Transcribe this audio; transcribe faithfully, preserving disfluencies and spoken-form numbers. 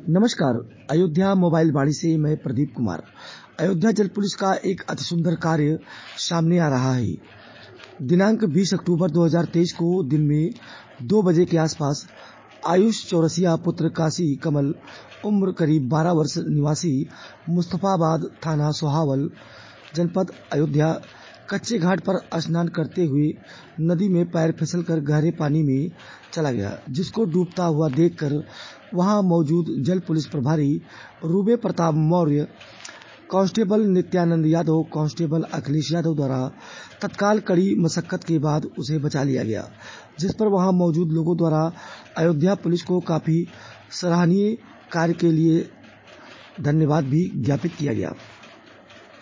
नमस्कार। अयोध्या मोबाइल वाणी से मैं प्रदीप कुमार। अयोध्या जल पुलिस का एक अति सुंदर कार्य सामने आ रहा है। दिनांक बीस अक्टूबर दो हज़ार तेईस को दिन में दो बजे के आसपास आयुष चौरसिया पुत्र काशी कमल उम्र करीब बारह वर्ष निवासी मुस्तफाबाद थाना सोहावल जनपद अयोध्या कच्चे घाट पर स्नान करते हुए नदी में पैर फिसलकर गहरे पानी में चला गया, जिसको डूबता हुआ देखकर वहां मौजूद जल पुलिस प्रभारी रूबे प्रताप मौर्य, कांस्टेबल नित्यानंद यादव, कांस्टेबल अखिलेश यादव द्वारा तत्काल कड़ी मशक्कत के बाद उसे बचा लिया गया, जिस पर वहां मौजूद लोगों द्वारा अयोध्या पुलिस को काफी सराहनीय कार्य के लिए धन्यवाद भी ज्ञापित किया गया।